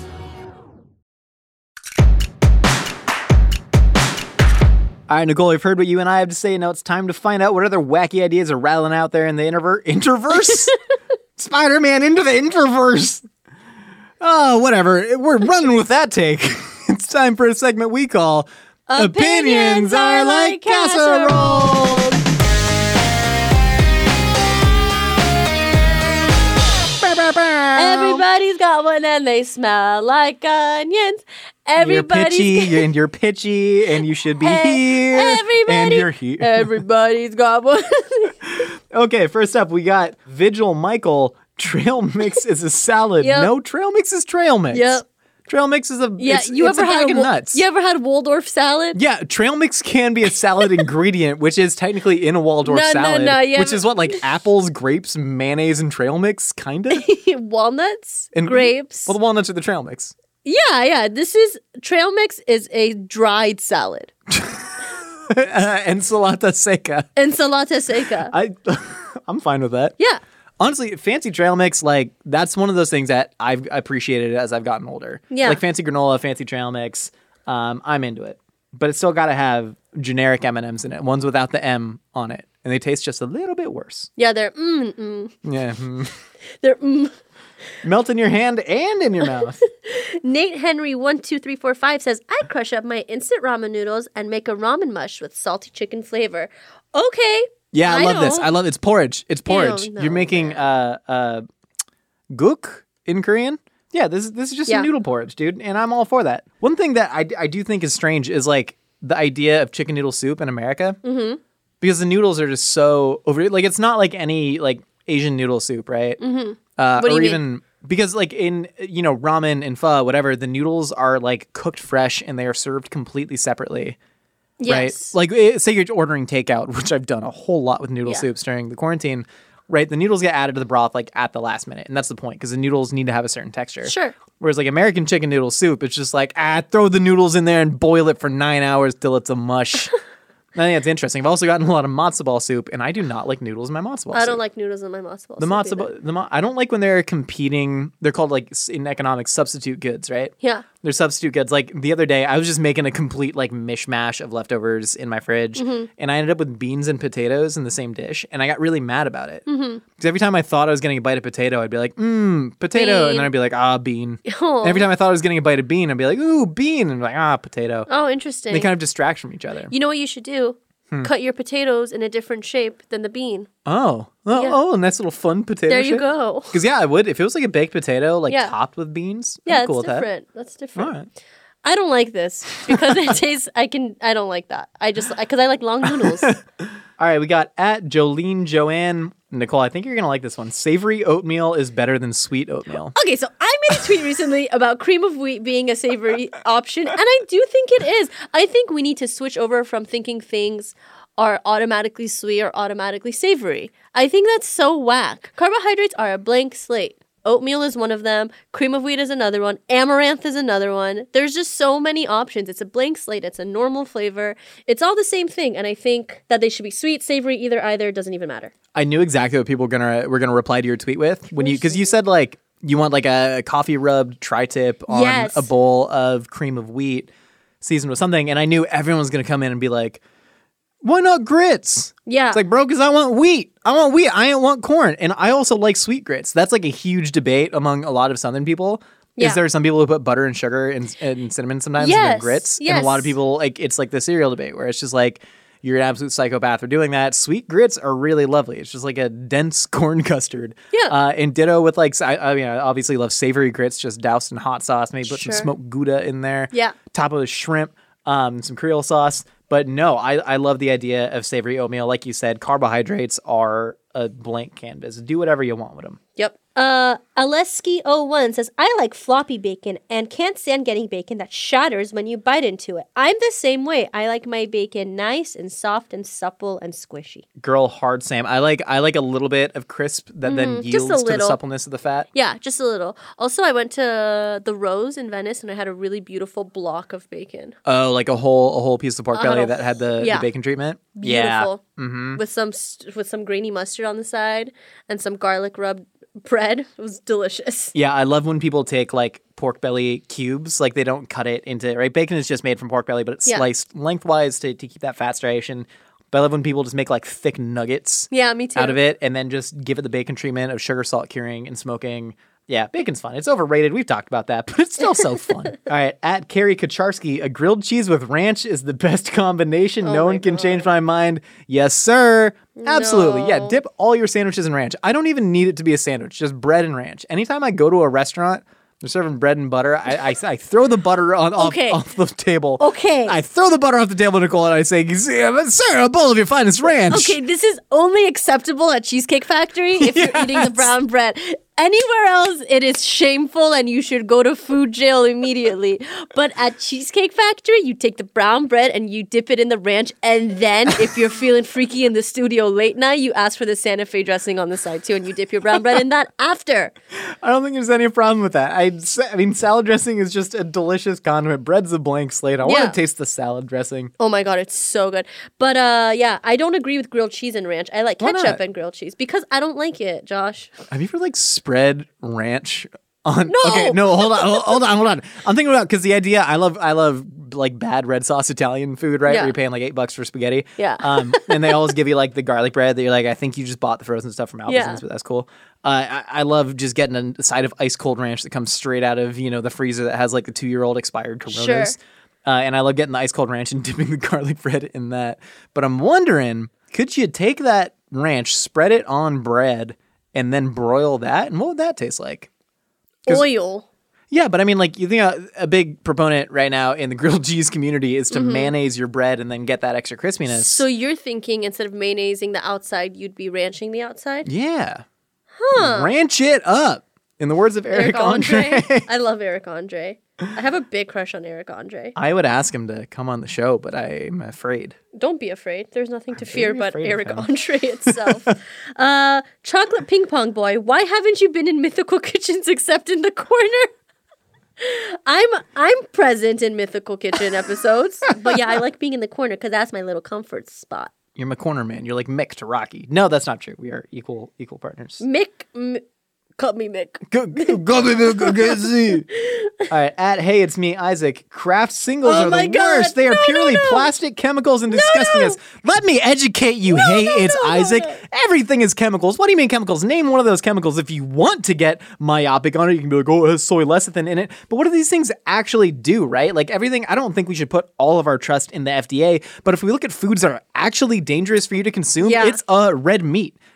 All right, Nicole, we've heard what you and I have to say. Now it's time to find out what other wacky ideas are rattling out there in the interver- interverse? Spider-Man into the interverse. Oh, whatever. We're running with that take. It's time for a segment we call Opinions Are Like Casserole. Everybody's got one and they smell like onions. Everybody's You're pitchy, and you're pitchy, and you should be Eh, here. everybody- and you're here. Everybody's got one. Okay, first up, we got Vigil Michael. Trail mix is a salad. Yep. No, trail mix is trail mix. Yep. Trail mix is a Yeah, it's, you it's ever a had bag a of Wal- nuts. You ever had Waldorf salad? Yeah, trail mix can be a salad ingredient, which is technically in a Waldorf No, no, salad, no, you which ever- is what, like apples, grapes, mayonnaise, and trail mix, kind of? Walnuts, And grapes. Well, the walnuts are the trail mix. Yeah, yeah. This is trail mix is a dried salad. uh, ensalada seca. Ensalada seca. I, I'm fine with that. Yeah. Honestly, fancy trail mix, like, that's one of those things that I've appreciated as I've gotten older. Yeah. Like fancy granola, fancy trail mix, um, I'm into it. But it's still got to have generic M and M's in it, ones without the M on it. And they taste just a little bit worse. Yeah, they're mm mm. Yeah. mm. They're mm. Melt in your hand and in your mouth. Nate Henry one two three four five says, I'd crush up my instant ramen noodles and make a ramen mush with salty chicken flavor. Okay. Yeah, I, I love this. know. I love it's porridge. It's porridge. Ew, no, You're making uh uh guk in Korean. Yeah, this is this is just Yeah. a noodle porridge, dude, and I'm all for that. One thing that I, I do think is strange is like the idea of chicken noodle soup in America, Mm-hmm. because the noodles are just so over. Like it's not like any like Asian noodle soup, right? Mm-hmm. Uh, What do or you even because like in you know ramen and pho, whatever, the noodles are like cooked fresh and they are served completely separately. Yes. Right? Like, eh, say you're ordering takeout, which I've done a whole lot with noodle Yeah. soups during the quarantine, right? The noodles get added to the broth, like, at the last minute. And that's the point, because the noodles need to have a certain texture. Sure. Whereas, like, American chicken noodle soup, it's just like, ah, throw the noodles in there and boil it for nine hours till it's a mush. I think that's interesting. I've also gotten a lot of matzo ball soup, and I do not like noodles in my matzo ball I soup. don't like noodles in my matzo ball The soup matzo either. ball, the ma- I don't like when they're competing. They're called, like, s- in economics, substitute goods, right? Yeah. They're substitute goods. Like the other day, I was just making a complete like mishmash of leftovers in my fridge, Mm-hmm. and I ended up with beans and potatoes in the same dish, and I got really mad about it. Because Mm-hmm. every time I thought I was getting a bite of potato, I'd be like, mmm, potato, and then I'd be like, ah, bean. Oh. And every time I thought I was getting a bite of bean, I'd be like, ooh, bean, and I'm like, ah, potato. Oh, interesting. They kind of distract from each other. You know what you should do? Hmm. Cut your potatoes in a different shape than the bean. Oh, oh, Yeah. oh, a nice little fun potato. There you go. Because yeah, I would if it was like a baked potato, like Yeah. topped with beans. I'd Yeah, be it's cool with different. That's That. different. All right. I don't like this because it tastes. I can. I don't like that. I just because I like long noodles. All All right, we got at Jolene Joanne. Nicole, I think you're going to like this one. Savory oatmeal is better than sweet oatmeal. Okay, so I made a tweet recently about cream of wheat being a savory option, and I do think it is. I think we need to switch over from thinking things are automatically sweet or automatically savory. I think that's so whack. Carbohydrates are a blank slate. Oatmeal is one of them. Cream of wheat is another one. Amaranth is another one. There's just so many options. It's a blank slate. It's a normal flavor. It's all the same thing. And I think that they should be sweet, savory, either, either. It doesn't even matter. I knew exactly what people were gonna were gonna reply to your tweet with when you because you said like you want like a coffee rubbed tri-tip on Yes. a bowl of cream of wheat seasoned with something, and I knew everyone was gonna come in and be like, why not grits? Yeah. It's like, bro, because I want wheat. I want wheat. I don't want corn. And I also like sweet grits. That's like a huge debate among a lot of Southern people. Yeah. Is there some people who put butter and sugar and, and cinnamon sometimes in their Yes, grits? yes. And a lot of people, like, it's like the cereal debate where it's just like, you're an absolute psychopath for doing that. Sweet grits are really lovely. It's just like a dense corn custard. Yeah. Uh, and ditto with like, I, I mean, I obviously love savory grits, just doused in hot sauce. Maybe put Sure. some smoked Gouda in there. Yeah. Top of the shrimp, um, some Creole sauce. But no, I, I love the idea of savory oatmeal. Like you said, carbohydrates are a blank canvas. Do whatever you want with them. Yep. Uh, Aleski oh one says, I like floppy bacon and can't stand getting bacon that shatters when you bite into it. I'm the same way. I like my bacon nice and soft and supple and squishy. Girl, hard Sam. I like I like a little bit of crisp that then Mhm, just a yields to the little. suppleness of the fat. Yeah, just a little. Also, I went to the Rose in Venice and I had a really beautiful block of bacon. Oh, like a whole a whole piece of pork I had belly a that had the, wh- yeah. the bacon treatment. Beautiful. Yeah. Mm-hmm. With some st- with some grainy mustard on the side and some garlic rubbed bread. It was delicious. Yeah, I love when people take like pork belly cubes, like they don't cut it into, right? Bacon is just made from pork belly, but it's Yeah. sliced lengthwise to, to keep that fat striation. But I love when people just make like thick nuggets Yeah, me too. out of it and then just give it the bacon treatment of sugar, salt curing, and smoking. Yeah, bacon's fun. It's overrated. We've talked about that, but it's still so fun. All right, at Carrie Kaczarski, a grilled cheese with ranch is the best combination. Oh no my one can God. change my mind. Yes, sir. Absolutely. No. Yeah, dip all your sandwiches in ranch. I don't even need it to be a sandwich, just bread and ranch. Anytime I go to a restaurant, they're serving bread and butter. I, I, I throw the butter on off, Okay. off the table. Okay. I throw the butter off the table, Nicole, and I say, sir, a bowl of your finest ranch. Okay, this is only acceptable at Cheesecake Factory if you're eating the brown bread. Anywhere else, it is shameful and you should go to food jail immediately. But at Cheesecake Factory, you take the brown bread and you dip it in the ranch. And then, if you're feeling freaky in the studio late night, you ask for the Santa Fe dressing on the side too, and you dip your brown bread in that after. I don't think there's any problem with that. I, I mean, salad dressing is just a delicious condiment. Bread's a blank slate. I Yeah. want to taste the salad dressing. Oh my God, it's so good. But uh, yeah, I don't agree with grilled cheese and ranch. I like Why ketchup not? and grilled cheese because I don't like it, Josh. Have you ever like spread ranch on? No! Okay, no, hold on, hold hold on, hold on. I'm thinking about because the idea. I love, I love like bad red sauce Italian food, right? Yeah. Where you're paying like eight bucks for spaghetti. Yeah. Um, and they always give you like the garlic bread that you're like, I think you just bought the frozen stuff from Albertsons, Yeah. but that's cool. Uh, I, I love just getting a side of ice cold ranch that comes straight out of you know the freezer that has like the two year old expired Coronas. Sure. Uh, and I love getting the ice cold ranch and dipping the garlic bread in that. But I'm wondering, could you take that ranch, spread it on bread, and then broil that? And what would that taste like? 'Cause- Oil. Yeah, but I mean, like, you think a, a big proponent right now in the grilled cheese community is to Mhm. mayonnaise your bread and then get that extra crispiness. So you're thinking instead of mayonnaising the outside, you'd be ranching the outside? yeah. Huh. Ranch it up. In the words of Eric, Andre. I love Eric Andre. I have a big crush on Eric Andre. I would ask him to come on the show, but I'm afraid. Don't be afraid. There's nothing to I'm fear very but afraid of Eric him. Andre itself. uh, Chocolate Ping Pong Boy, why haven't you been in Mythical Kitchens except in the corner? I'm I'm present in Mythical Kitchen episodes, but yeah, I like being in the corner because that's my little comfort spot. You're my corner man. You're like Mick to Rocky. No, that's not true. We are equal equal partners. Mick, M- cut me Mick. Go, go, go, go, go, go, see. All right, at Hey, It's Me, Isaac. Kraft singles Oh are my the God. worst. They are No, no, purely no. plastic chemicals and disgustingness. Let me educate you, Hey, It's no, Isaac. no. Everything is chemicals. What do you mean chemicals? Name one of those chemicals. If you want to get myopic on it, you can be like, oh, it has soy lecithin in it. But what do these things actually do, right? Like everything, I don't think we should put all of our trust in the F D A. But if we look at foods that are actually dangerous for you to consume, Yeah. it's uh, red meat.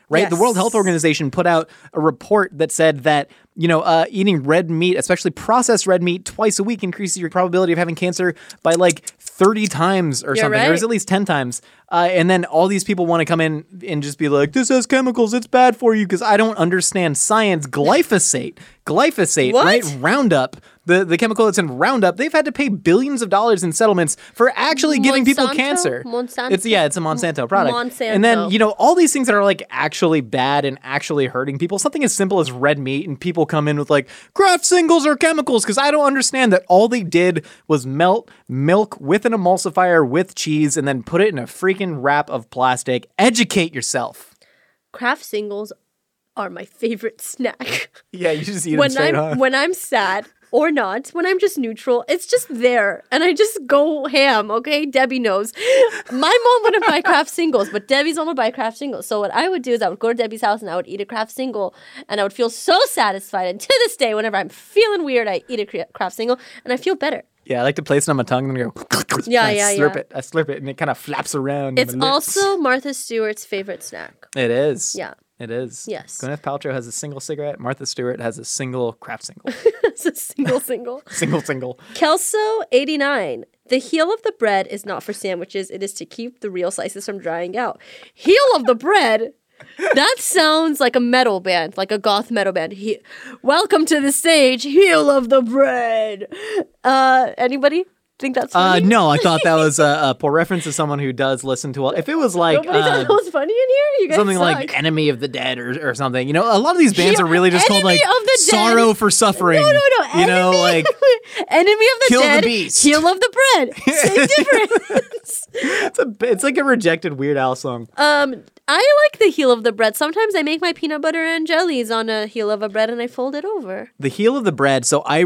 right? Yes. The World Health Organization put out a report that said that, you know, uh, eating red meat, especially processed red meat, twice a week increases your probability of having cancer by like thirty times or You're something, right. or is at least ten times. Uh, and then all these people want to come in and just be like, this has chemicals, it's bad for you, because I don't understand science. Glyphosate, glyphosate, What? right? Roundup, the, the chemical that's in Roundup, they've had to pay billions of dollars in settlements for actually giving people Monsanto? cancer. Monsanto? It's yeah, it's a Monsanto product. Monsanto. And then, you know, all these things that are like actually bad and actually hurting people. Something as simple as red meat, and people come in with like Kraft singles or chemicals, because I don't understand that all they did was melt milk with an emulsifier with cheese and then put it in a freaking wrap of plastic. Educate yourself. Kraft singles are my favorite snack. Yeah, you just eat them when straight, I'm huh? when I'm sad or not, when I'm just neutral, it's just there, and I just go ham. Okay, Debbie knows. My mom wouldn't buy Kraft singles, but Debbie's mom would buy Kraft singles. So what I would do is I would go to Debbie's house and I would eat a Kraft single, and I would feel so satisfied. And to this day, whenever I'm feeling weird, I eat a Kra- Kraft single, and I feel better. Yeah, I like to place it on my tongue and then go. Yeah, I yeah, slurp yeah. it. I slurp it, and it kind of flaps around. It's in my lips. also Martha Stewart's favorite snack. It is. Yeah. It is. Yes. Gwyneth Paltrow has a single cigarette. Martha Stewart has a single Kraft single. It's a single single. single single. Kelso eighty-nine. The heel of the bread is not for sandwiches. It is to keep the real slices from drying out. Heel of the bread? That sounds like a metal band, like a goth metal band. He- Welcome to the stage, heel of the bread. Uh, anybody think that's Uh, funny? no, I thought that was a, a poor reference to someone who does listen to. If it was like Nobody thought uh, that was funny in here? You guys something suck. like "Enemy of the Dead" or, or something, you know, a lot of these bands Heel- are really just called Enemy like of the Dead. "Sorrow for Suffering." No, no, no. You know, Enemy- like Enemy of the Kill the Dead, Beast. heel of the bread. Same difference. it's a it's like a rejected Weird Al song. Um, I like the heel of the bread. Sometimes I make my peanut butter and jellies on a heel of a bread and I fold it over. The heel of the bread. So I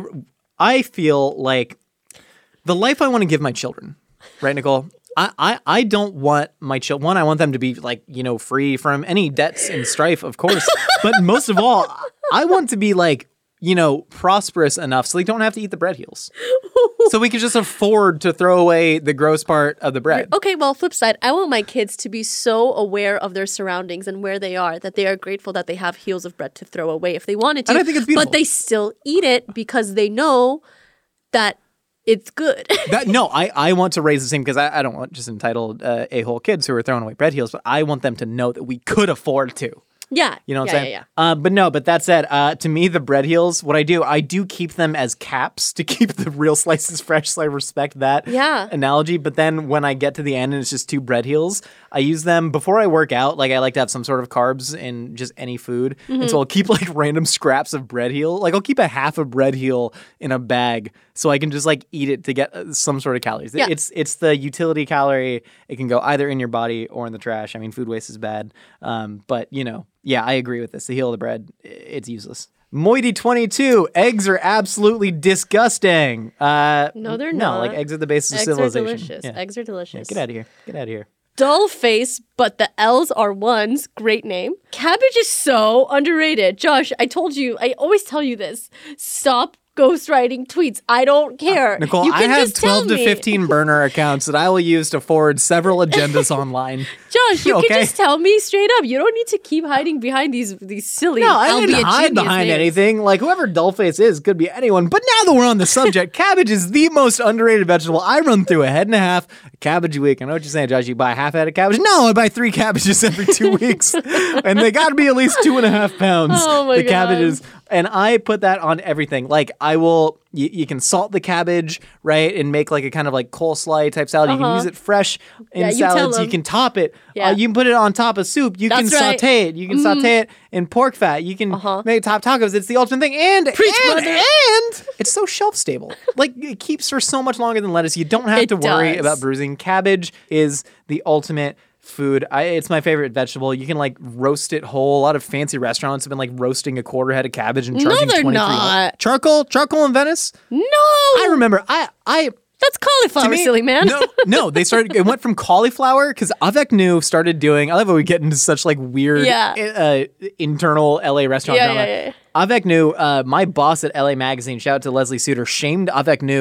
I feel like the life I want to give my children, right, Nicole? I, I, I don't want my children, one, I want them to be like, you know, free from any debts and strife, of course. But most of all, I want to be like, you know, prosperous enough so they don't have to eat the bread heels. So we can just afford to throw away the gross part of the bread. Okay, well, flip side, I want my kids to be so aware of their surroundings and where they are that they are grateful that they have heels of bread to throw away if they wanted to. And I think it's beautiful. But they still eat it because they know that it's good. That, no, I, I want to raise the same because I, I don't want just entitled uh, a-hole kids who are throwing away bread heels, but I want them to know that we could afford to. Yeah. You know what yeah, I'm saying? Yeah, yeah. Uh, but no, but that said, uh, to me, the bread heels, what I do, I do keep them as caps to keep the real slices fresh, so I respect that Yeah. analogy. But then when I get to the end and it's just two bread heels, I use them before I work out. Like, I like to have some sort of carbs in just any food. Mm-hmm. And so I'll keep like random scraps of bread heel. Like, I'll keep a half a bread heel in a bag so I can just like eat it to get uh, some sort of calories. Yeah. It's, it's the utility calorie. It can go either in your body or in the trash. I mean, food waste is bad. Um, but, you know, yeah, I agree with this. The heel of the bread, it's useless. Moiety twenty-two, eggs are absolutely disgusting. Uh, No, they're no, not. like eggs are the basis Eggs of are civilization. delicious. Yeah. Eggs are delicious. Yeah, get out of here. Get out of here. Dull face, but the L's are ones. Great name. Cabbage is so underrated. Josh, I told you, I always tell you this. Stop ghostwriting tweets. I don't care. Nicole, you I can have just tell twelve to me. fifteen burner accounts that I will use to forward several agendas online. Josh, you Okay. can just tell me straight up. You don't need to keep hiding behind these these silly. No, I didn't albeit hide genius behind names. anything. Like, whoever Dollface is could be anyone. But now that we're on the subject, cabbage is the most underrated vegetable. I run through a head and a half a cabbage a week. I know what you're saying, Josh. You buy a half head of cabbage? No, I buy three cabbages every two weeks. And they got to be at least two and a half pounds. Oh, my the God. cabbages. And I put that on everything. Like, I will, you, you can salt the cabbage, right? And make like a kind of like coleslaw type salad. You can Uh-huh. use it fresh in Yeah, you tell salads. You them. can top it. Yeah. Uh, you can put it on top of soup. You That's can right. saute it. You can Mhm. saute it in pork fat. You can Uh-huh. make top tacos. It's the ultimate thing. And, Preach, and, brother. and it's so shelf stable. Like, it keeps for so much longer than lettuce. You don't have It to worry does. about bruising. Cabbage is the ultimate food. I, it's my favorite vegetable. You can like roast it whole. A lot of fancy restaurants have been like roasting a quarter head of cabbage and No, charging they're twenty-three not. Charcoal, charcoal in Venice. No. I remember. I I That's cauliflower, to me- silly man. No, no, they started. It went from cauliflower because Avec Nou started doing. I love how we get into such like weird, Yeah. uh, internal L A restaurant Yeah, drama. yeah, yeah. Avec Nou, uh, my boss at L A Magazine, shout out to Leslie Suter, shamed Avec Nou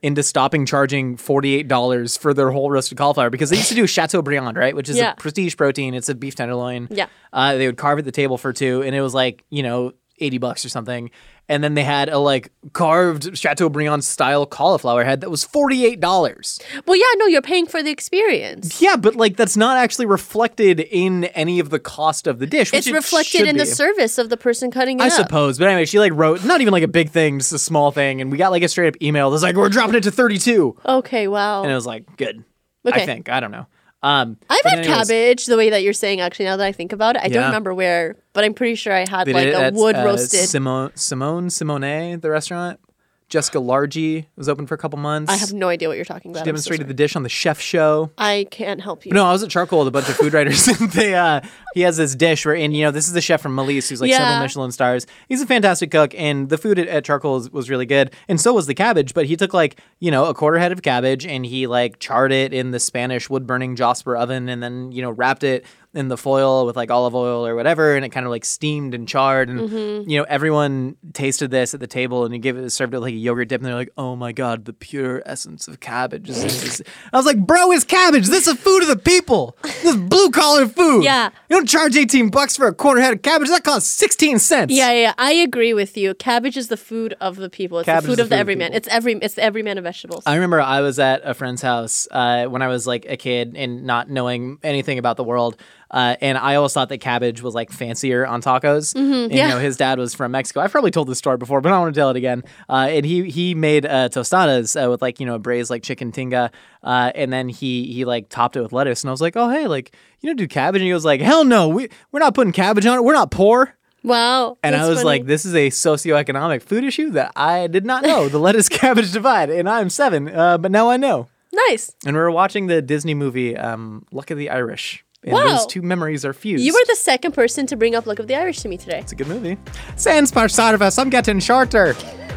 into stopping charging forty-eight dollars for their whole roasted cauliflower because they used to do Chateaubriand, right? Which is Yeah. a prestige protein. It's a beef tenderloin. Yeah. Uh, they would carve at the table for two, and it was like, you know, eighty bucks or something. And then they had a like carved Chateaubriand style cauliflower head that was forty-eight dollars. Well, yeah, no, you're paying for the experience. Yeah, but like that's not actually reflected in any of the cost of the dish. Which It's it reflected should in the be. service of the person cutting it I up. suppose. But anyway, she like wrote, not even like a big thing, just a small thing. And we got like a straight up email that's like, we're dropping it to thirty-two. Okay, wow. And it was like, good. Okay. I think. I don't know. Um, I've but had anyways, cabbage the way that you're saying, actually, now that I think about it. I Yeah. don't remember where, but I'm pretty sure I had they like did it a at, wood uh, roasted. Simone, Simone, Simone, the restaurant. Jessica Largy was open for a couple months. I have no idea what you're talking about. She I'm so demonstrated sorry. the dish on the chef show. I can't help you. No, I was at Charcoal with a bunch of food writers, and they uh, he has this dish where, and you know, this is the chef from Malise, who's like Yeah. several Michelin stars. He's a fantastic cook, and the food at, at Charcoal was, was really good, and so was the cabbage. But he took like you know a quarter head of cabbage, and he like charred it in the Spanish wood burning Josper oven, and then you know wrapped it in the foil with like olive oil or whatever, and it kind of like steamed and charred, and Mm-hmm. you know everyone tasted this at the table, and he gave it served it with, like a yogurt dip, and they're like, oh my god, the pure essence of cabbage. Is is- I was like, bro, it's cabbage. This is food of the people. This is blue collar food. Yeah. You don't charge eighteen bucks for a quarter head of cabbage. That costs sixteen cents. Yeah, yeah, I agree with you. Cabbage is the food of the people. It's Cabbage the is food the of the food of everyman. people. It's every. It's the everyman of vegetables. I remember I was at a friend's house uh, when I was like a kid and not knowing anything about the world. Uh, and I always thought that cabbage was like fancier on tacos. And, yeah. you know, his dad was from Mexico. I've probably told this story before, but I don't want to tell it again. Uh, and he he made uh, tostadas uh, with like, you know, braised like chicken tinga. Uh, and then he he like topped it with lettuce. And I was like, oh, hey, like, you don't do cabbage? And he was like, hell no, we, we're not putting cabbage on it. We're not poor. Wow. And that's I was funny. like, this is a socioeconomic food issue that I did not know. The lettuce cabbage divide. And I'm seven, uh, but now I know. nice. And we were watching the Disney movie um, Luck of the Irish. And Wow. those two memories are fused. You were the second person to bring up Look of the Irish to me today. It's a good movie. Sans par service, I'm getting shorter.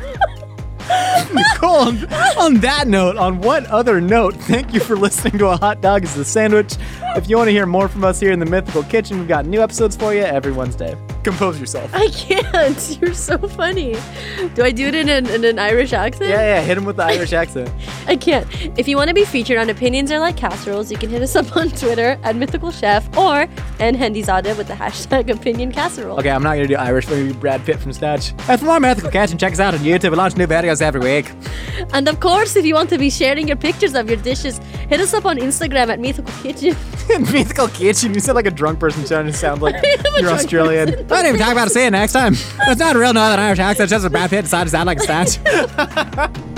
Cool. On, on that note, on what other note, thank you for listening to A Hot Dog is a Sandwich. If you want to hear more from us here in the Mythical Kitchen, we've got new episodes for you every Wednesday. Compose yourself. I can't. You're so funny. Do I do it in an, in an Irish accent? Yeah, yeah, hit him with the Irish accent. I can't. If you want to be featured on Opinions Are Like Casseroles, you can hit us up on Twitter at Mythical Chef or and Hendizade with the hashtag Opinion Casserole. Okay, I'm not going to do Irish for you, Brad Pitt from Snatch. And for more Mythical Kitchen, check us out on YouTube. We launch new videos every week. And of course, if you want to be sharing your pictures of your dishes, hit us up on Instagram at Mythical Kitchen. Mythical Kitchen, you sound like a drunk person trying to sound like am a you're drunk Australian. person. I don't even talk about it. See you next time. That's not a real Northern Irish accent. It's just a Brad Pitt decided to sound like a Snatch.